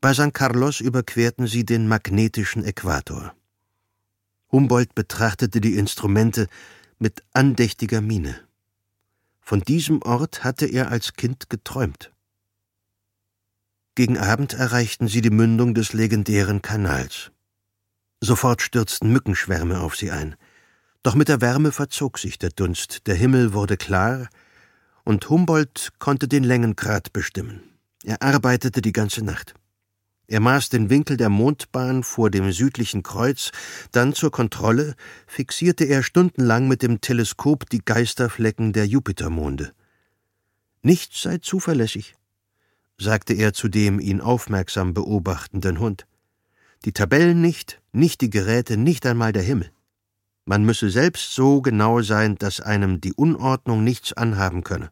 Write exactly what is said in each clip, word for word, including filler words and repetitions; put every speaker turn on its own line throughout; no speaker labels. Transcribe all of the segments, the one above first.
Bei San Carlos überquerten sie den magnetischen Äquator. Humboldt betrachtete die Instrumente mit andächtiger Miene. Von diesem Ort hatte er als Kind geträumt. Gegen Abend erreichten sie die Mündung des legendären Kanals. Sofort stürzten Mückenschwärme auf sie ein. Doch mit der Wärme verzog sich der Dunst, der Himmel wurde klar, und Humboldt konnte den Längengrad bestimmen. Er arbeitete die ganze Nacht. Er maß den Winkel der Mondbahn vor dem südlichen Kreuz, dann zur Kontrolle fixierte er stundenlang mit dem Teleskop die Geisterflecken der Jupitermonde. »Nichts sei zuverlässig«, sagte er zu dem ihn aufmerksam beobachtenden Hund. »Die Tabellen nicht, nicht die Geräte, nicht einmal der Himmel. Man müsse selbst so genau sein, dass einem die Unordnung nichts anhaben könne.«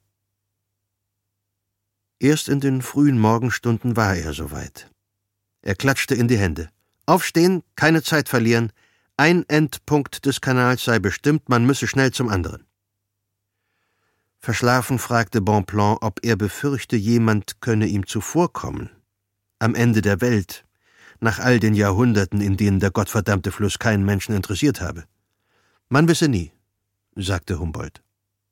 Erst in den frühen Morgenstunden war er soweit. Er klatschte in die Hände. »Aufstehen, keine Zeit verlieren. Ein Endpunkt des Kanals sei bestimmt, man müsse schnell zum anderen.« Verschlafen fragte Bonpland, ob er befürchte, jemand könne ihm zuvorkommen. Am Ende der Welt, nach all den Jahrhunderten, in denen der gottverdammte Fluss keinen Menschen interessiert habe. »Man wisse nie«, sagte Humboldt.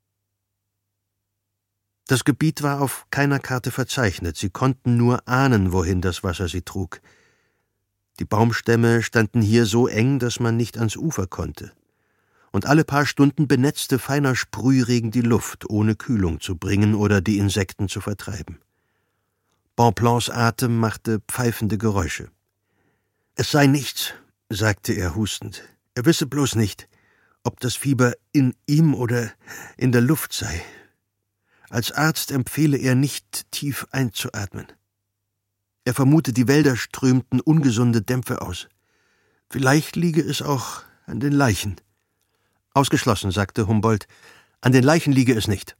Das Gebiet war auf keiner Karte verzeichnet, sie konnten nur ahnen, wohin das Wasser sie trug. Die Baumstämme standen hier so eng, dass man nicht ans Ufer konnte. Und alle paar Stunden benetzte feiner Sprühregen die Luft, ohne Kühlung zu bringen oder die Insekten zu vertreiben. Bonplands Atem machte pfeifende Geräusche. »Es sei nichts«, sagte er hustend. »Er wisse bloß nicht, ob das Fieber in ihm oder in der Luft sei. Als Arzt empfehle er nicht, tief einzuatmen. Er vermute, die Wälder strömten ungesunde Dämpfe aus. Vielleicht liege es auch an den Leichen.« »Ausgeschlossen«, sagte Humboldt. »An den Leichen liege es nicht.«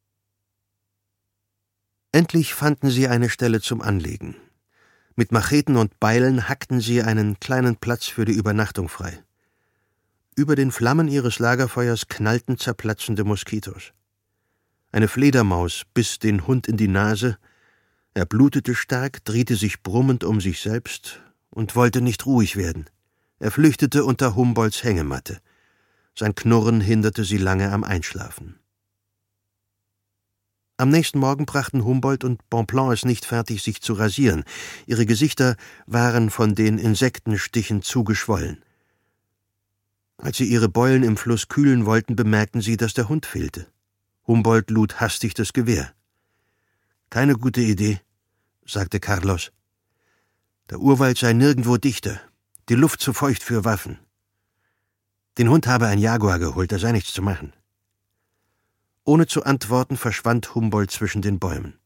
Endlich fanden sie eine Stelle zum Anlegen. Mit Macheten und Beilen hackten sie einen kleinen Platz für die Übernachtung frei. Über den Flammen ihres Lagerfeuers knallten zerplatzende Moskitos. Eine Fledermaus biss den Hund in die Nase, er blutete stark, drehte sich brummend um sich selbst und wollte nicht ruhig werden. Er flüchtete unter Humboldts Hängematte. Sein Knurren hinderte sie lange am Einschlafen. Am nächsten Morgen brachten Humboldt und Bonpland es nicht fertig, sich zu rasieren. Ihre Gesichter waren von den Insektenstichen zugeschwollen. Als sie ihre Beulen im Fluss kühlen wollten, bemerkten sie, dass der Hund fehlte. Humboldt lud hastig das Gewehr. »Keine gute Idee«, sagte Carlos. »Der Urwald sei nirgendwo dichter, die Luft zu feucht für Waffen. Den Hund habe ein Jaguar geholt, da sei nichts zu machen.« Ohne zu antworten verschwand Humboldt zwischen den Bäumen.